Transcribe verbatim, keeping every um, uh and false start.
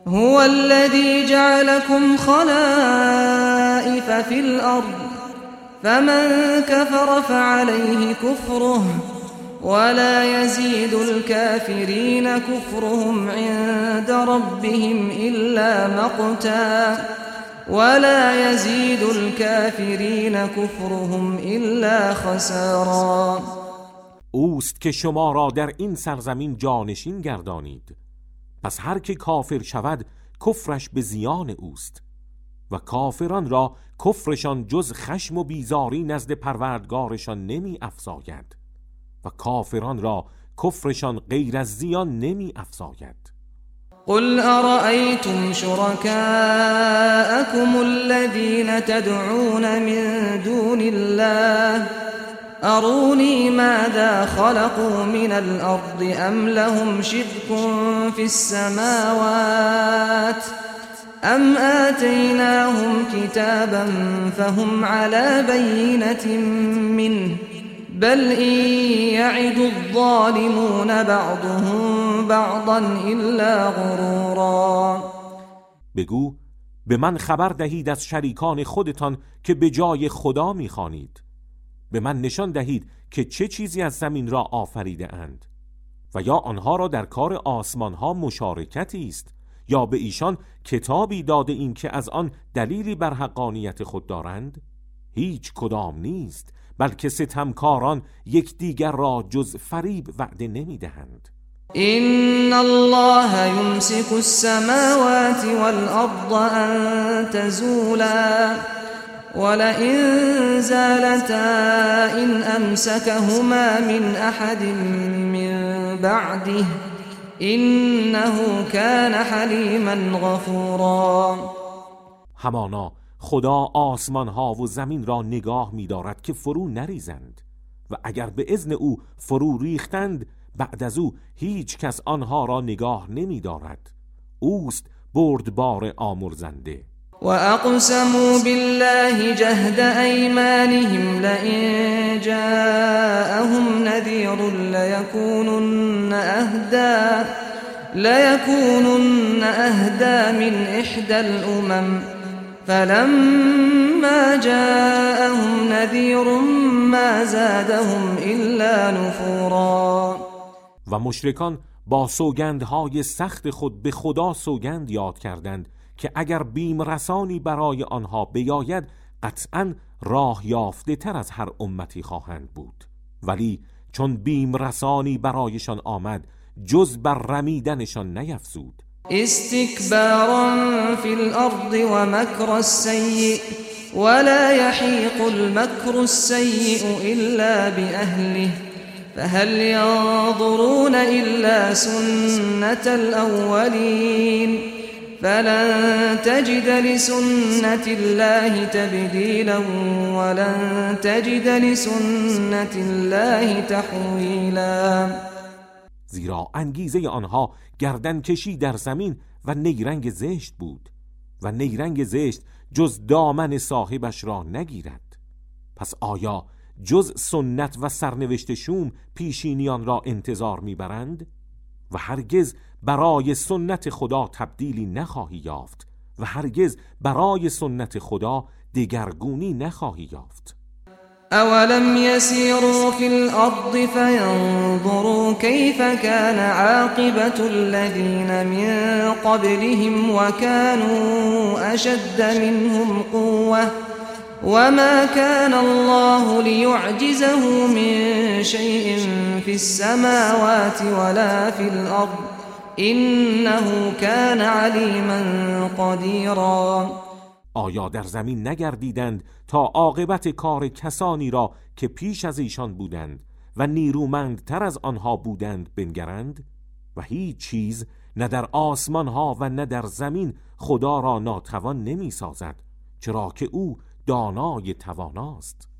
هو الذي جعلكم خلائف في الأرض فمن كفر فعليه كفره ولا يزيد الكافرين كفرهم عند ربهم إلا مقتا ولا يزيد الكافرین کفرهم الا خسارا. اوست که شما را در این سرزمین جانشین گردانید، پس هر که کافر شود کفرش به زیان اوست و کافران را کفرشان جز خشم و بیزاری نزد پروردگارشان نمی افزاید و کافران را کفرشان غیر از زیان نمی افزاید. قل أرأيتم شركاءكم الذين تدعون من دون الله أروني ماذا خلقوا من الأرض أم لهم شرك في السماوات أم آتيناهم كتابا فهم على بينة منه بل إن يعد الظالمون بعضهم بعضا إلا غرورا. بگو به من خبر دهید از شریکان خودتان که به جای خدا می‌خوانید. به من نشان دهید که چه چیزی از زمین را آفریده اند و یا آنها را در کار آسمان ها مشارکتی است یا به ایشان کتابی داده این که از آن دلیلی بر حقانیت خود دارند. هیچ کدام نیست، بلکه ستمکاران یک دیگر را جز فریب وعده نمی دهند. إن الله يمسك السماوات والأرض أن تزولا ولئن زالتا إن أمسكهما من أحد من بعده إنه كان حليما غفورا. همانا خدا آسمان ها و زمین را نگاه می دارد که فرو نریزند و اگر به اذن او فرو ریختند بعد از او هیچ کس آنها را نگاه نمی دارد. اوست بردبار آمرزنده. و اقسموا بالله جهد ایمانهم لئن جاءهم نذیر لیکونن اهدا لیکونن اهدا من احدى الامم فلما جاءهم نذیر ما زادهم الا نفورا. و مشرکان با سوگندهای سخت خود به خدا سوگند یاد کردند که اگر بیم رسانی برای آنها بیاید قطعاً راه یافته تر از هر امتی خواهند بود، ولی چون بیم رسانی برایشان آمد جز بر رمیدنشان نیفزود. استکبارا فی الارض و مکر السیء ولا یحیق المکر السیء الا باهله فهل ينظرون إلا سنة الأولين فلن تجد لسنة الله تبديلا ولن تجد لسنة الله تحويلا. زیرا انگیزه آنها گردن کشی در زمین و نیرنگ زشت بود و نیرنگ زشت جز دامن صاحبش را نگیرد. پس آیا جز سنت و سرنوشت شوم پیشینیان را انتظار میبرند؟ و هرگز برای سنت خدا تبدیلی نخواهی یافت و هرگز برای سنت خدا دگرگونی نخواهی یافت. اولم يسيروا في الارض فينظروا كيف كان عاقبة الذين من قبلهم وكانوا اشد منهم قوة وما كان الله ليعجزه من شيء في السماوات ولا في الأرض إنه كان عليما قديرا. آیا در زمین نگردیدند تا عاقبت کار کسانی را که پیش از ایشان بودند و نیرومندتر از آنها بودند بنگرند؟ و هیچ چیز نه در آسمان ها و نه در زمین خدا را ناتوان نمی سازد، چرا که او دانای تواناست.